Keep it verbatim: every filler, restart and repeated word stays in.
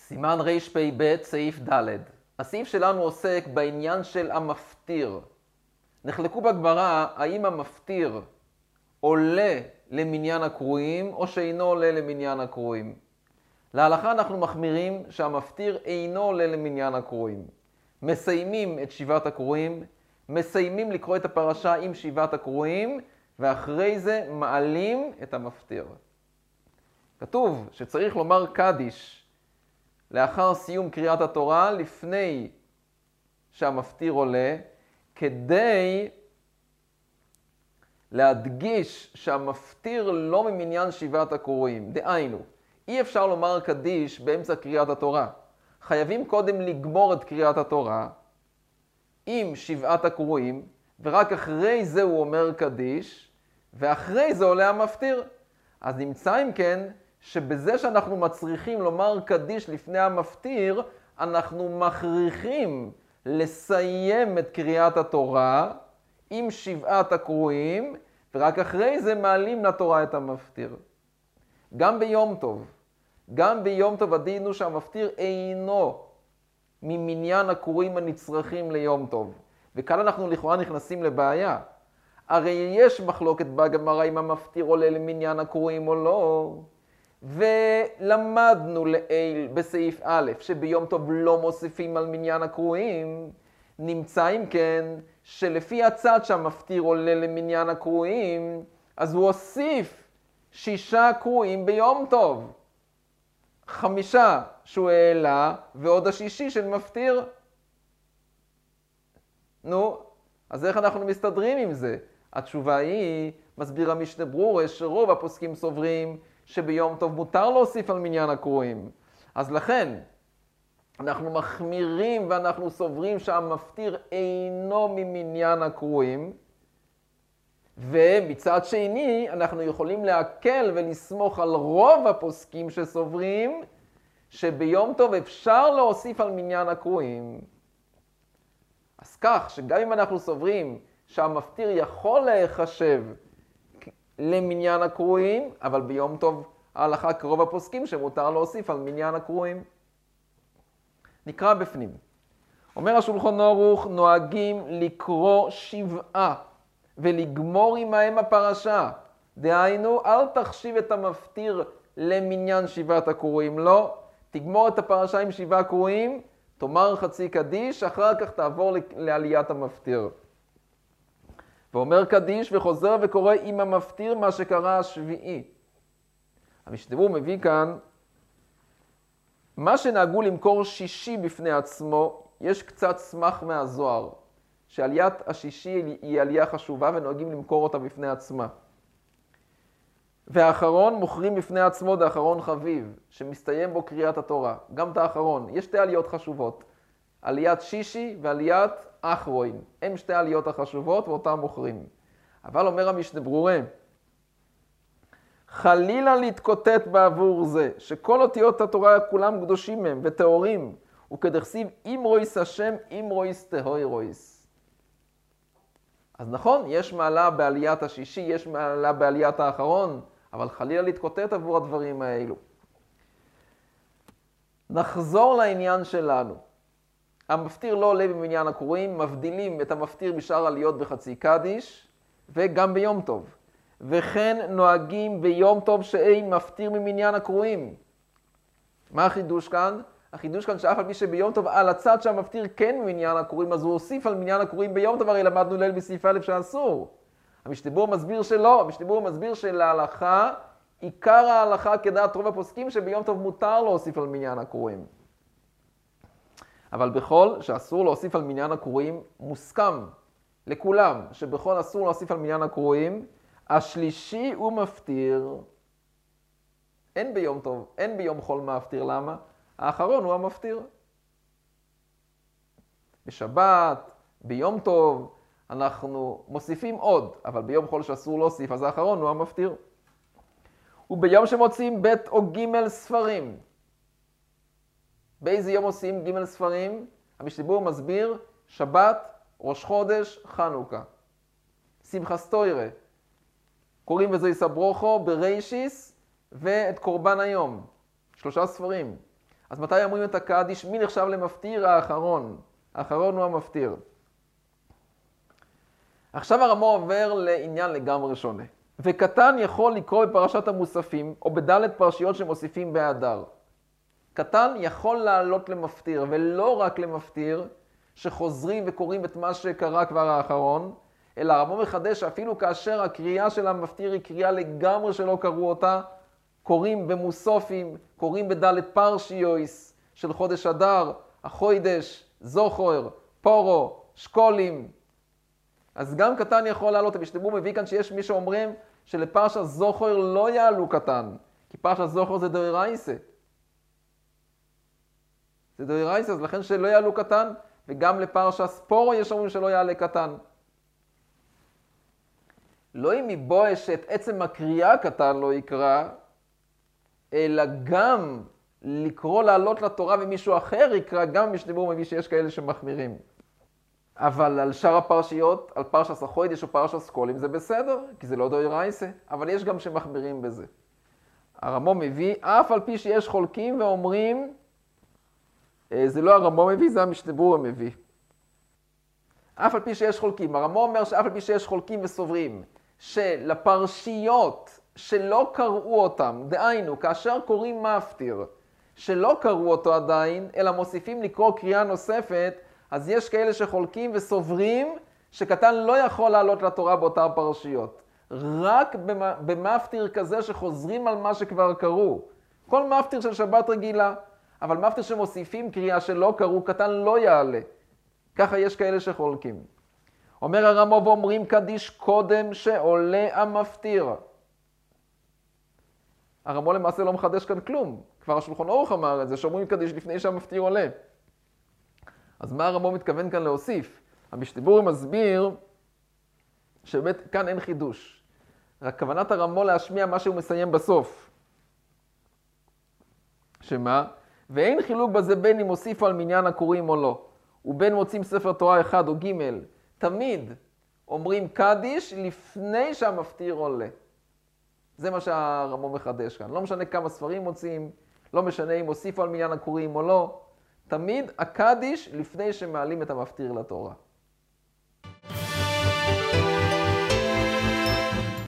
סימן רפ"ב סעיף ד'. הסעיף שלנו עוסק בעניין של המפטיר. נחלקו בגמרא האם המפטיר עולה למניין הקרואים או שאינו עולה למניין הקרואים. להלכה אנחנו מחמירים שהמפטיר אינו עולה למניין הקרואים. מסיימים את שבעת הקרואים, מסיימים לקרוא את הפרשה עם שבעת הקרואים, ואחרי זה מעלים את המפטיר. כתוב שצריך לומר קדיש לאחר סיום קריאת התורה, לפני שהמפטיר עולה, כדי להדגיש שהמפטיר לא ממניין שבעת הקרואים. דהיינו, אי אפשר לומר קדיש באמצע קריאת התורה. חייבים קודם לגמור את קריאת התורה עם שבעת הקרואים, ורק אחרי זה הוא אומר קדיש, ואחרי זה עולה המפטיר. אז נמצא אם כן, שבזה שאנחנו מצריכים לומר קדיש לפני המפטיר, אנחנו מכריחים לסיים את קריאת התורה עם שבעת הקרואים, ורק אחרי זה מעלים לתורה את המפטיר. גם ביום טוב, גם ביום טוב הדין הוא שהמפטיר אינו ממניין הקרואים הנצרכים ליום טוב. וכאן אנחנו לכאורה נכנסים לבעיה. הרי יש מחלוקת בגמרא אם המפטיר עולה למניין הקרואים או לא. ולמדנו לעיל בסעיף א' שביום טוב לא מוסיפים על מניין הקרואים. נמצא אם כן שלפי הצד שהמפטיר עולה למניין הקרואים, אז הוא הוסיף שישה קרואים ביום טוב. חמישה שהוא העלה ועוד השישי של מפטיר. נו, אז איך אנחנו מסתדרים עם זה? התשובה היא, מסביר המשנה ברורה, שרוב הפוסקים סוברים שביום טוב מותר להוסיף על מניין הקרואים. אז לכן, אנחנו מחמירים ואנחנו סוברים שהמפטיר אינו ממניין הקרואים, ומצד שני, אנחנו יכולים להקל ולסמוך על רוב הפוסקים שסוברים שביום טוב אפשר להוסיף על מניין הקרואים. אז כך שגם אם אנחנו סוברים שהמפטיר יכול להיחשב למניין הקרואים, אבל ביום טוב ההלכה כרוב הפוסקים שמותר להוסיף על מניין הקרואים. נקרא בפנים. אומר השולחן ערוך, נוהגים לקרוא שבעה ולגמור עמהם הפרשה. דהיינו, אל תחשיב את המפטיר למניין שבעת הקרואים. לא, תגמור את הפרשה עם שבעה קרואים, תאמר חצי קדיש, אחר כך תעבור לעליית המפטיר. ואומר קדיש וחוזר וקורא עם המפטיר מה שקרא השביעי. המשנה ברורה מביא כאן, מה שנהגו למכור שישי בפני עצמו, יש קצת סמך מהזוהר, שעליית השישי היא עלייה חשובה ונוהגים למכור אותה בפני עצמה. והאחרון מוכרים בפני עצמו דאחרון חביב, שמסתיים בו קריאת התורה. גם את האחרון. יש שתי עליות חשובות. עליית שישי ועליית אחרון. הם שתי העליות החשובות ואותם מוכרים. אבל אומר המשנה ברורה, חלילה להתקוטט בעבור זה, שכל אותיות התורה כולם קדושים הם וטהורים, וכדכתיב אימרויס השם אימרויס טהורויס. אז נכון, יש מעלה בעליית השישי, יש מעלה בעליית האחרון, אבל חלילה להתקוטט עבור הדברים האלו. נחזור לעניין שלנו. המפטיר לא עולה במניין הקרואים, מבדילים את המפטיר בשאר עליות בחצי קדיש, וגם ביום טוב. וכן נוהגים ביום טוב שאין מפטיר ממניין הקרואים. מה החידוש כאן? החידוש כאן שאף על פי שביום טוב על הצד שהמפטיר כן ממניין הקרואים, אז הוא הוסיף על מניין הקרואים ביום טוב, הרי למדנו ליל בסעיף א' שאסור. המשנה ברורה מסביר שלא, המשנה ברורה מסביר שלהלכה, עיקר ההלכה כדעת רוב הפוסקים שביום טוב מותר להוסיף על מניין הקרואים. אבל בכל שאסור להוסיף על מניין הקרואים, מוסכם לכולם שבכל אסור להוסיף על מניין הקרואים, השלישי הוא מפטיר. אין ביום טוב, אין ביום חול מפטיר. למה? האחרון הוא המפטיר. בשבת, ביום טוב, אנחנו מוסיפים עוד, אבל ביום חול שאסור להוסיף, אז האחרון הוא המפטיר. וביום שמוצאים בית או ג' ספרים. באיזה יום עושים ג' ספרים? המשנה ברורה מסביר, שבת, ראש חודש, חנוכה. שמחת תורה. קוראים בזה יסברוכו ברישיס ואת קורבן היום. שלושה ספרים. אז מתי אומרים את הקדיש? מי נחשב למפטיר? האחרון. האחרון הוא המפטיר. עכשיו הרמ"א עובר לעניין לגמרי שונה. וקטן יכול לקרוא בפרשת המוספים, או בדלת פרשיות שמוסיפים באדר. קטן יכול לעלות למפטיר, ולא רק למפטיר, שחוזרים וקוראים את מה שקרה כבר האחרון, אלא הרמ"א מחדש שאפילו כאשר הקריאה של המפטיר היא קריאה לגמרי שלא קראו אותה, קוראים במוסופים, קוראים בדלת פרשיויס של חודש אדר, החוידש, זוכר, פורו, שקולים. אז גם קטן יכול לעלות. המשתברו מביא כאן שיש מי שאומרים שלפרשת זוכר לא יעלו קטן, כי פרשת זוכר זה דאורייתא. זה דאורייתא, אז לכן שלא יעלו קטן, וגם לפרשת פורו יש אומרים שלא יעלה קטן. לא אם מבואש את עצם הקריאה קטן לא יקרא, אלא גם לקרוא לעלות לתורה ומישהו אחר יקרא, גם משתברו מביא שיש כאלה שמחמירים. אבל על שאר הפרשיות, על פרשת החוידש או פרשת סקולים זה בסדר, כי זה לא דאורייתא, אבל יש גם שמחמירים בזה. הרמ"א מביא, אף על פי שיש חולקים ואומרים, זה לא הרמ"א מביא, זה המשתברו מביא. אף על פי שיש חולקים, הרמ"א אומר שאף על פי שיש חולקים וסוברים, שלפרשיות שלא קראו אותם, דהיינו, כאשר קוראים מפטיר, שלא קראו אותו עדיין, אלא מוסיפים לקרוא קריאה נוספת, אז יש כאלה שחולקים וסוברים שקטן לא יכול לעלות לתורה באותן פרשיות. רק במפטיר כזה שחוזרים על מה שכבר קראו. כל מפטיר של שבת רגילה, אבל מפטיר שמוסיפים קריאה שלא קראו, קטן לא יעלה. ככה יש כאלה שחולקים. אומר הרמ"א ואומרים קדיש קודם שעולה המפטיר. הרמ"א למעשה לא מחדש כאן כלום. כבר השולחן ערוך אמר את זה, שאומרים קדיש לפני שהמפטיר עולה. אז מה הרמ"א מתכוון כאן להוסיף? המשתברו מסביר שבאמת כאן אין חידוש. רק כוונת הרמ"א להשמיע מה שהוא מסיים בסוף. שמה? ואין חילוק בזה בין אם הוסיפו על מניין הקוראים או לא. ובין מוצאים ספר תורה אחד או ג' תמיד אומרים קדיש לפני שהמפטיר עולה. זה מה שהרמ"א מחדש כאן. לא משנה כמה ספרים מוצאים, לא משנה אם הוסיפו על מניין הקוראים או לא. תמיד הקדיש לפני שמעלים את המפטיר לתורה.